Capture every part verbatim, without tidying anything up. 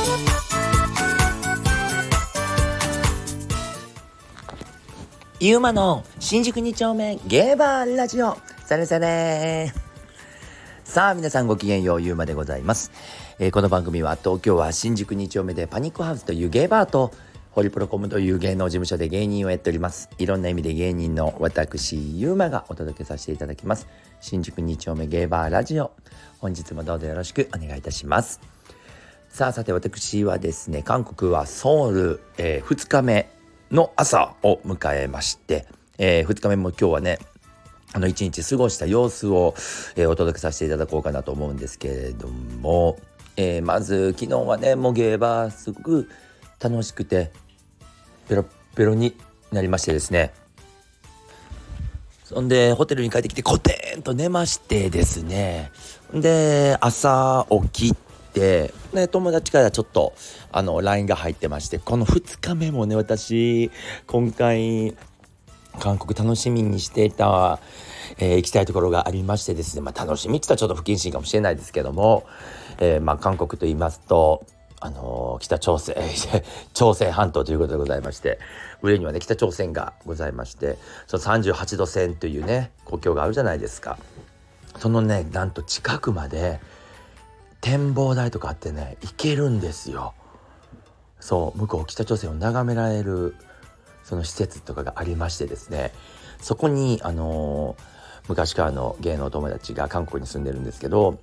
ゆうまの新宿に丁目ゲーバーラジオ、されされ。さあ皆さんごきげんよう、ゆうまでございます。えー、この番組は東京は新宿に丁目でパニックハウスというゲーバーとホリプロコムという芸能事務所で芸人をやっております。いろんな意味で芸人の私ゆうまがお届けさせていただきます新宿に丁目ゲーバーラジオ、本日もどうぞよろしくお願いいたします。さあさて、私はですね、韓国はソウル、えー、ふつかめの朝を迎えまして、えー、ふつかめも今日はね、あの一日過ごした様子を、えー、お届けさせていただこうかなと思うんですけれども、えー、まず昨日はね、もうゲーバーすごく楽しくてペロッペロになりましてですね、そんでホテルに帰ってきてコテンと寝ましてですね、で朝起きて、ね、友達からちょっとあの ライン が入ってまして、このふつかめもね、私今回韓国楽しみにしていた、えー、行きたいところがありましてですね、まあ、楽しみって言ったらちょっと不謹慎かもしれないですけども、えーまあ、韓国と言いますと、あのー、北朝鮮朝鮮半島ということでございまして、上にはね北朝鮮がございまして、そのさんじゅうはちど線というね国境があるじゃないですか。そのね、なんと近くまで展望台とかあってね、行けるんですよ。そう、向こう北朝鮮を眺められるその施設とかがありましてですね、そこにあのー、昔からの芸能友達が韓国に住んでるんですけど、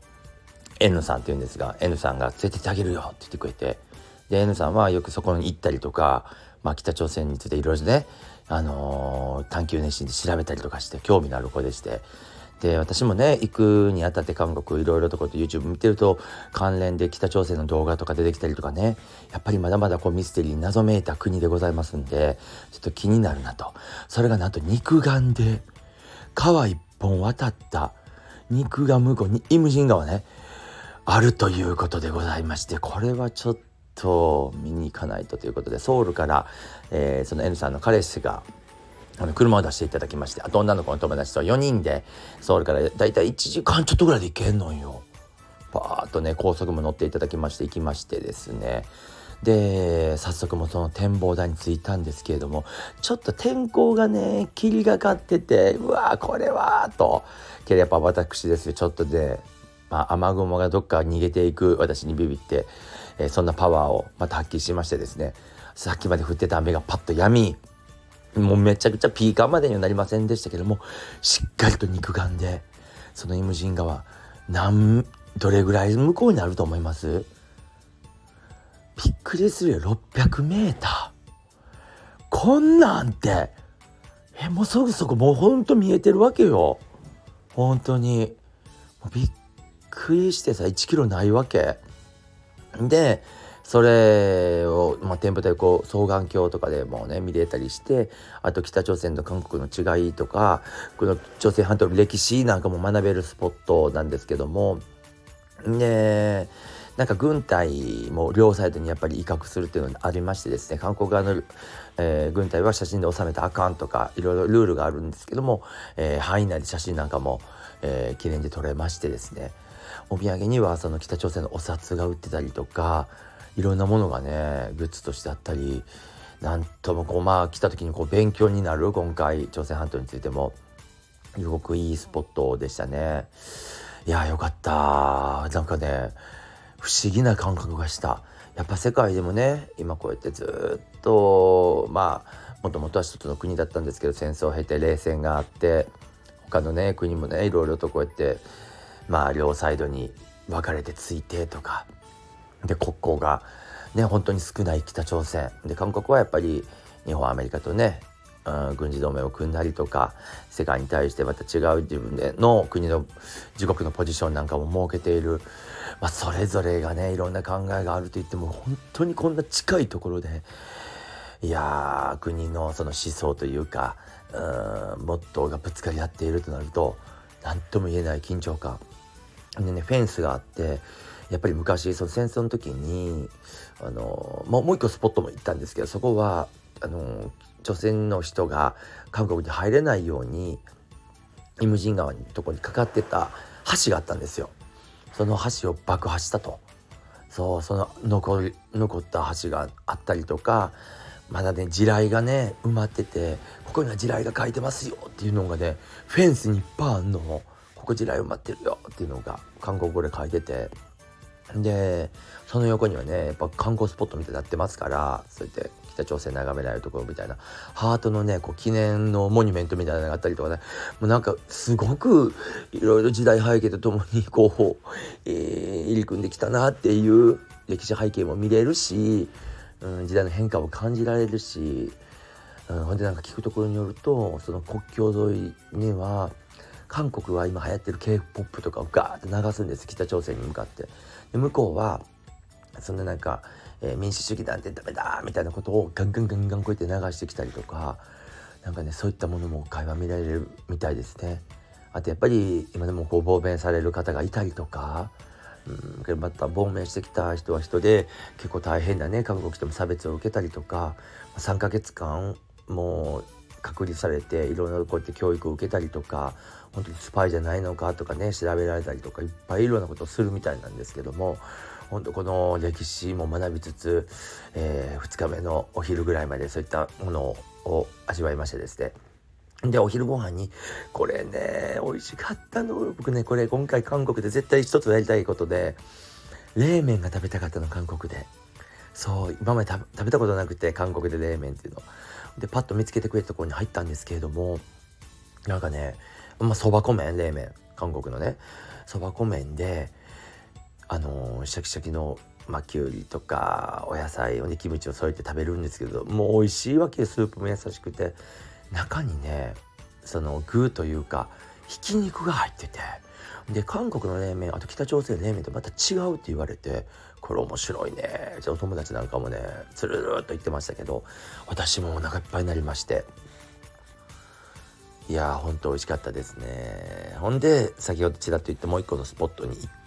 N さんっていうんですが、 N さんが連れてってあげるよって言ってくれて、で N さんはよくそこに行ったりとか、まあ、北朝鮮についていろいろね、あのー、探求熱心で調べたりとかして興味のある子でして、で私もね行くにあたって韓国いろいろとこう YouTube 見てると、関連で北朝鮮の動画とか出てきたりとかね、やっぱりまだまだこうミステリーに謎めいた国でございますんで、ちょっと気になるなと。それがなんと肉眼で川一本渡った肉眼向こうにイムジン川ねあるということでございまして、これはちょっと見に行かないとということで、ソウルから、えー、その N さんの彼氏があの車を出していただきまして、あと女の子の友達とよにんでソウルからだいたいいちじかんちょっとぐらいで行けんのよ。パーッとね高速も乗っていただきまして行きましてですね、で早速もその展望台に着いたんですけれども、ちょっと天候がね霧がかってて、うわーこれはーと、けどやっぱ私ですよ、ちょっとで、まあ、雨雲がどっか逃げていく私にビビって、えー、そんなパワーをまた発揮しましてですね、さっきまで降ってた雨がパッと止み、もうめちゃくちゃピーカーまでにはなりませんでしたけども、しっかりと肉眼でそのイムジン川、なんどれぐらい向こうになると思います？びっくりするよ、ろっぴゃくメーター。こんなんてえもうそこそこもうほんと見えてるわけよ。本当にもうびっくりしてさ、いちキロないわけで、それを、まあ、店舗でこう双眼鏡とかでもね見れたりして、あと北朝鮮と韓国の違いとか、この朝鮮半島の歴史なんかも学べるスポットなんですけども、でなんか軍隊も両サイドにやっぱり威嚇するっていうのがありましてですね、韓国側の、えー、軍隊は写真で収めたらあかんとかいろいろルールがあるんですけども、えー、範囲内で写真なんかも、えー、記念で撮れましてですね、お土産にはその北朝鮮のお札が売ってたりとか、いろんなものがねグッズとしてあったり、なんともこうまあ来た時にこう勉強になる、今回朝鮮半島についてもすごくいいスポットでしたね。いやよかった。なんかね不思議な感覚がした。やっぱ世界でもね今こうやってずっとまあもともとは一つの国だったんですけど、戦争を経て冷戦があって、他のね国もねいろいろとこうやってまあ両サイドに分かれてついてとかで、国交がね本当に少ない北朝鮮で、韓国はやっぱり日本アメリカとね、うん、軍事同盟を組んだりとか、世界に対してまた違う自分での国の自国のポジションなんかも設けている、まあ、それぞれがねいろんな考えがあると言っても、本当にこんな近いところで、いやー国のその思想というか、うんモットーがぶつかり合っているとなると、何とも言えない緊張感でね、フェンスがあって、やっぱり昔その戦争の時にあのもうもう一個スポットも行ったんですけど、そこはあの朝鮮の人が韓国に入れないようにイムジン川のとこにかかってた橋があったんですよ。その橋を爆破したと。 そうその残り残った橋があったりとか、まだね地雷がね埋まってて、ここには地雷が書いてますよっていうのがねフェンスにいっぱいあんの。ここ地雷埋まってるよっていうのが韓国語で書いてて、でその横にはねやっぱ観光スポットみたいになってますから、そうやって北朝鮮眺められるところみたいなハートのねこう記念のモニュメントみたいなのがあったりとかね、もうなんかすごくいろいろ時代背景とともにこう、えー、入り組んできたなっていう歴史背景も見れるし、うん、時代の変化を感じられるし、うん、ほんでなんか聞くところによると、その国境沿いには韓国は今流行ってる K-ポップ とかをガーって流すんです、北朝鮮に向かって。で向こうはそんななんか、えー、民主主義なんてダメだみたいなことをガンガンガンガンこうやって流してきたりとか、なんかねそういったものも会話見られるみたいですね。あとやっぱり今でもこう亡命される方がいたりとか、うん、また亡命してきた人は人で結構大変だね、韓国来ても差別を受けたりとか、さんかげつかんもう隔離されていろいろこうやって教育を受けたりとか、本当にスパイじゃないのかとかね調べられたりとか、いっぱいいろんなことをするみたいなんですけども、本当この歴史も学びつつ、えー、ふつかめのお昼ぐらいまでそういったものを味わいましてですね。でお昼ご飯にこれね美味しかったの。僕ねこれ今回韓国で絶対一つやりたいことで、冷麺が食べたかったの、韓国で。そう今まで食べ、食べたことなくて、韓国で冷麺っていうのでパッと見つけてくれたところに入ったんですけれども、なんかねまあそば粉麺、冷麺、韓国のねそば粉麺であのー、シャキシャキのまあきゅうりとかお野菜をねキムチを添えて食べるんですけど、もう美味しいわけ。スープも優しくて、中にねその具というかひき肉が入ってて、で韓国の冷麺、あと北朝鮮の冷麺とまた違うって言われて、これ面白いね。お友達なんかもねつるるっと言ってましたけど、私もお腹いっぱいになりまして、いやーほんと美味しかったですね。ほんで先ほどちらっと言ったもう一個のスポットに行って、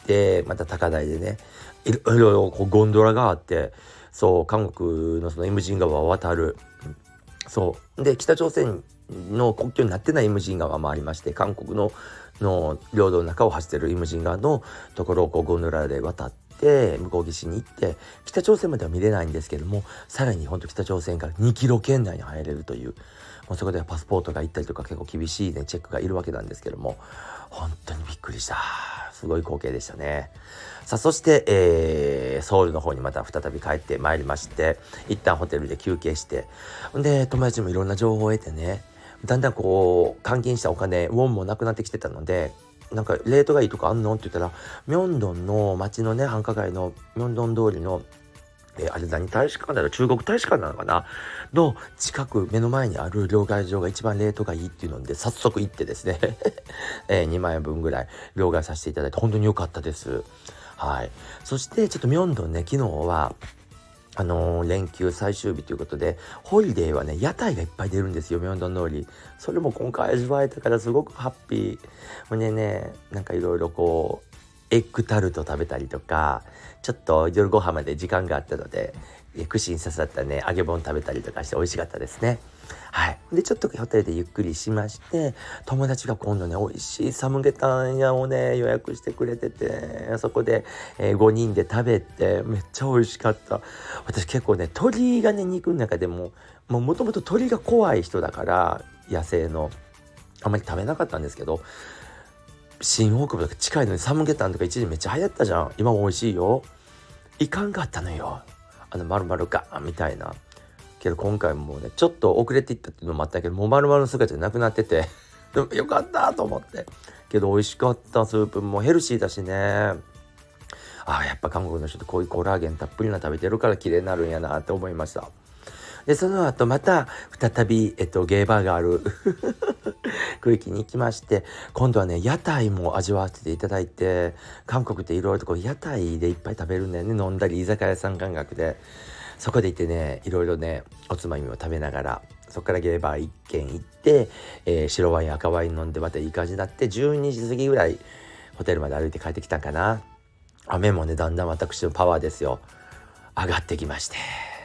また高台でねいろいろこうゴンドラがあって、そう韓国のそのイムジン川を渡る、そうで北朝鮮の国境になってないイムジン川もありまして、韓国のの領土の中を走ってるイムジン川のところをこうゴンドラで渡って向こう岸に行って、北朝鮮までは見れないんですけども、さらにほんと北朝鮮からにキロ圏内に入れるという、もうそこではパスポートが行ったりとか結構厳しいねチェックがいるわけなんですけども、本当にびっくりした。すごい光景でしたね。さあそして、えー、ソウルの方にまた再び帰ってまいりまして、一旦ホテルで休憩して、で友達もいろんな情報を得てね、だんだんこう換金したお金ウォンもなくなってきてたので、なんかレートがいいとかあんのって言ったら、ミョンドンの街のね繁華街のミョンドン通りのえー、あれ何大使館だろう、中国大使館なのかなの近く目の前にある両替所が一番レートがいいっていうので早速行ってですね、えー、にまんえんぶんぐらい両替させていただいて本当に良かったです。はい。そしてちょっとミョンドンね、昨日はあのー、連休最終日ということでホリデーはね屋台がいっぱい出るんですよ、ミョンドン通り。それも今回味わえたからすごくハッピー。ほんでねなんかいろいろこうエッグタルト食べたりとか、ちょっと夜ご飯まで時間があったので串に刺さったね揚げ物食べたりとかして美味しかったですね。はい。でちょっとホテルでゆっくりしまして、友達が今度ね美味しいサムゲタン屋をね予約してくれてて、そこで、えー、ごにんで食べてめっちゃ美味しかった。私結構ね鶏がね肉の中でももともと鶏が怖い人だから、野生のあんまり食べなかったんですけど、新大久保とか近いのにサムゲタンとか一時めっちゃ流行ったじゃん。今も美味しいよ。いかんかったのよ、あの丸々ガーンみたいな。けど今回もねちょっと遅れていったっていうのもあったけど、もう丸々の姿じゃなくなっててでもよかったと思って。けど美味しかった。スープもヘルシーだしね。ああやっぱ韓国の人ってこういうコラーゲンたっぷりな食べてるから綺麗になるんやなって思いました。でその後また再び、えっと、ゲーバーがある区域に行きまして、今度はね屋台も味わわせていただいて、韓国っていろいろとこう屋台でいっぱい食べるんだよね。飲んだり居酒屋さん感覚で、そこで行ってねいろいろねおつまみを食べながら、そこからゲーバー一軒行って、えー、白ワイン赤ワイン飲んでまたいい感じになって、じゅうにじ過ぎぐらいホテルまで歩いて帰ってきたかな。雨もねだんだん私のパワーですよ上がってきまして、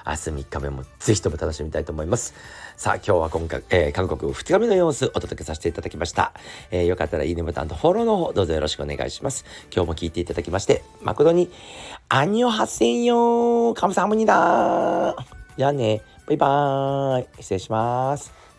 明日みっかめもぜひとも楽しみたいと思います。さあ今日は今回、えー、韓国ふつかめの様子お届けさせていただきました。えー、よかったらいいねボタンとフォローの方どうぞよろしくお願いします。今日も聞いていただきまして誠にアンニョハセンヨーカムサハムニダー。じゃあね、バイバーイ。失礼します。